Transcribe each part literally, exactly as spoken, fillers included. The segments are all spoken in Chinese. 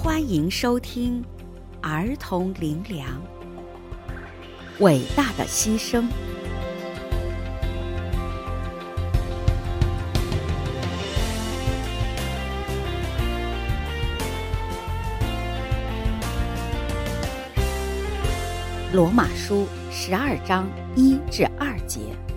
欢迎收听儿童灵粮，伟大的牺牲。罗马书十二章一至二节。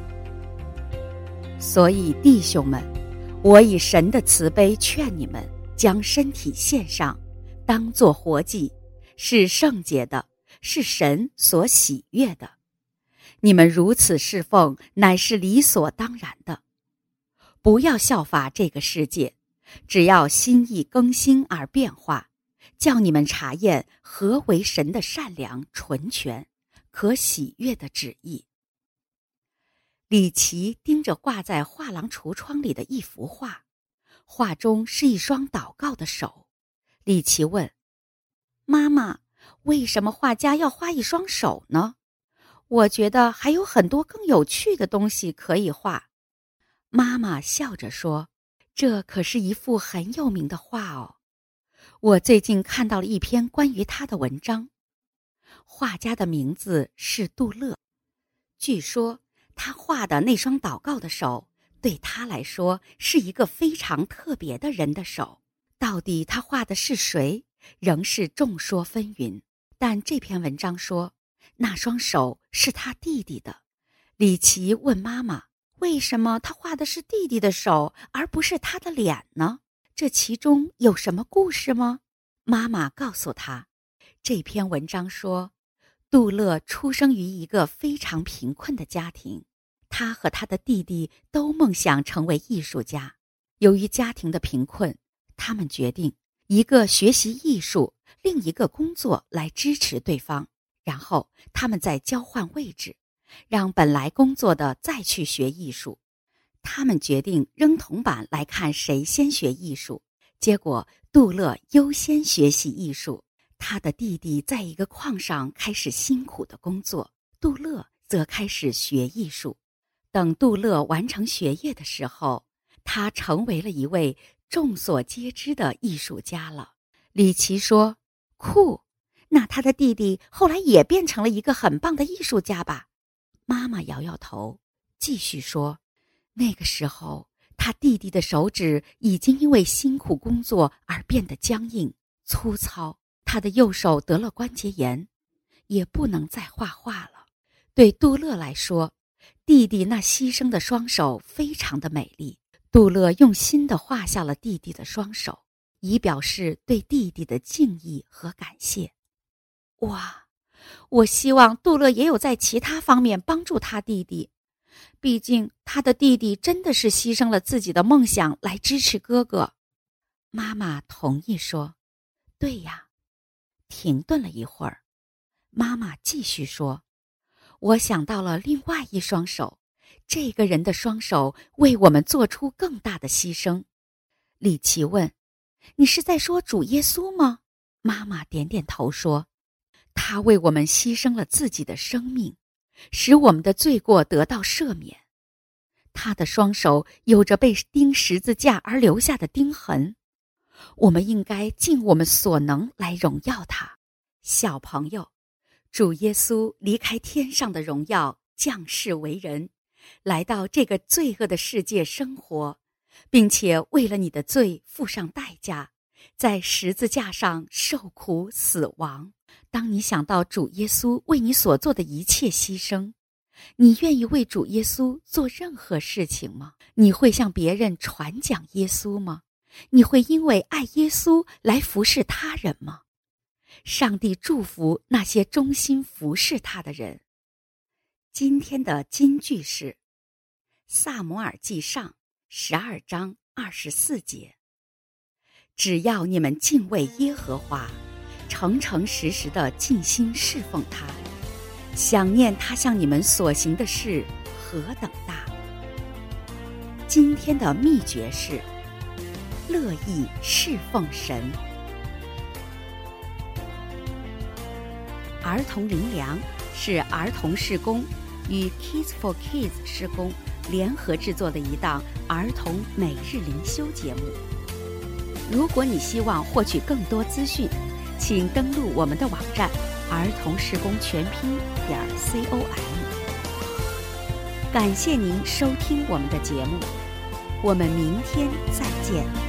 所以弟兄们，我以神的慈悲劝你们，将身体献上，当作活祭，是圣洁的，是神所喜悦的。你们如此侍奉，乃是理所当然的。不要效法这个世界，只要心意更新而变化，叫你们查验何为神的善良、纯全、可喜悦的旨意。李奇盯着挂在画廊橱窗里的一幅画，画中是一双祷告的手。李奇问：妈妈，为什么画家要画一双手呢？我觉得还有很多更有趣的东西可以画。妈妈笑着说：这可是一幅很有名的画哦。我最近看到了一篇关于他的文章。画家的名字是杜勒。据说他画的那双祷告的手，对他来说是一个非常特别的人的手。到底他画的是谁，仍是众说纷纭。但这篇文章说，那双手是他弟弟的。李奇问妈妈，为什么他画的是弟弟的手，而不是他的脸呢？这其中有什么故事吗？妈妈告诉他，这篇文章说，杜勒出生于一个非常贫困的家庭，他和他的弟弟都梦想成为艺术家。由于家庭的贫困，他们决定一个学习艺术，另一个工作来支持对方，然后他们再交换位置，让本来工作的再去学艺术。他们决定扔铜板来看谁先学艺术，结果杜勒优先学习艺术。他的弟弟在一个矿上开始辛苦的工作，杜勒则开始学艺术。等杜勒完成学业的时候，他成为了一位众所皆知的艺术家了。李奇说：酷，那他的弟弟后来也变成了一个很棒的艺术家吧？妈妈摇摇头，继续说，那个时候他弟弟的手指已经因为辛苦工作而变得僵硬、粗糙，他的右手得了关节炎，也不能再画画了。对杜勒来说，弟弟那牺牲的双手非常的美丽。杜勒用心地画下了弟弟的双手，以表示对弟弟的敬意和感谢。哇，我希望杜勒也有在其他方面帮助他弟弟，毕竟他的弟弟真的是牺牲了自己的梦想来支持哥哥。妈妈同意说：对呀。停顿了一会儿，妈妈继续说：我想到了另外一双手，这个人的双手为我们做出更大的牺牲。李奇问：你是在说主耶稣吗？妈妈点点头说：他为我们牺牲了自己的生命，使我们的罪过得到赦免。他的双手有着被钉十字架而留下的钉痕，我们应该尽我们所能来荣耀他。小朋友，主耶稣离开天上的荣耀，降世为人，来到这个罪恶的世界生活，并且为了你的罪付上代价，在十字架上受苦死亡。当你想到主耶稣为你所做的一切牺牲，你愿意为主耶稣做任何事情吗？你会向别人传讲耶稣吗？你会因为爱耶稣来服侍他人吗？上帝祝福那些忠心服侍他的人。今天的金句是撒母耳记上十二章二十四节：只要你们敬畏耶和华，诚诚实实地尽心侍奉他，想念他向你们所行的事何等大。今天的秘诀是乐意侍奉神。儿童灵粮是儿童事工与 Kids for Kids 事工联合制作的一档儿童每日灵修节目。 如果你希望获取更多资讯，请登录我们的网站儿童施工全拼点 com。感谢您收听我们的节目，我们明天再见。